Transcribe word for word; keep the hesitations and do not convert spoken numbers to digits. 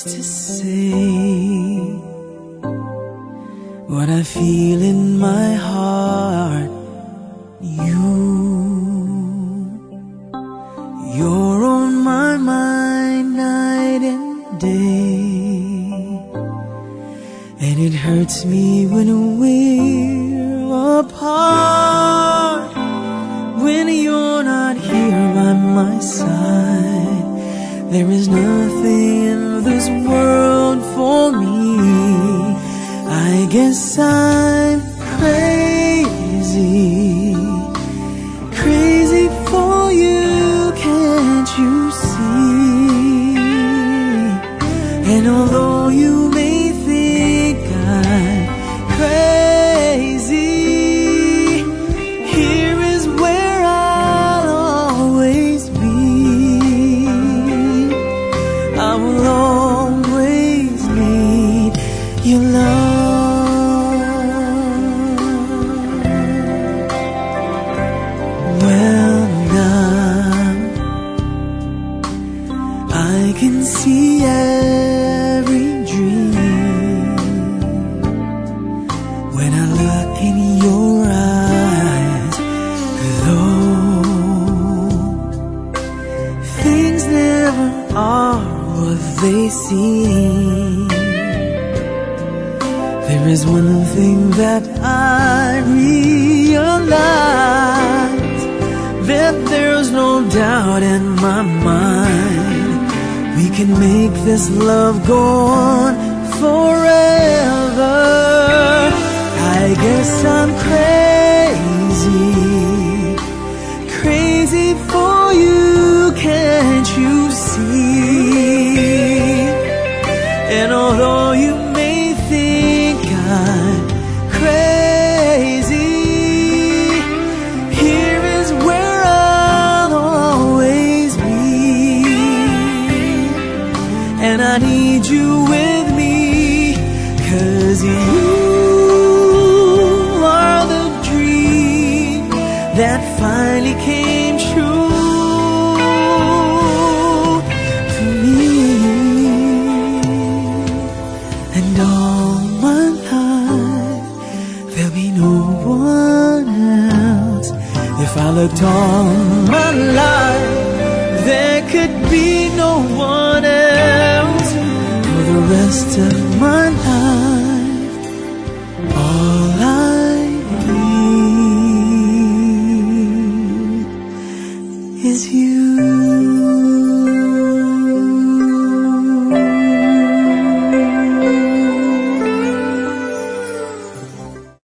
words to say what I feel in my heart. You, you're on my mind night and day, and it hurts me when we're apart. When you're not here by my side, there is nothing in this world for me. I guess I'm crazy, crazy for you, can't you see? And although you may think I'm crazy, here is where I'll always be. I will always need your love. Well, now I can see every dream when I look in your eyes. Though things never are what they seem, there is one thing that I realize, that there's no doubt in my mind we can make this love go on forever. I guess I'm crazy, crazy for you, can't you see? And although you may think I'm crazy, here is where I'll always be. And I need you with me, 'cause you are the dream that finally came true to me. And all my life there'll be no one else. If I looked all my life, there could be no one else for the rest of my life.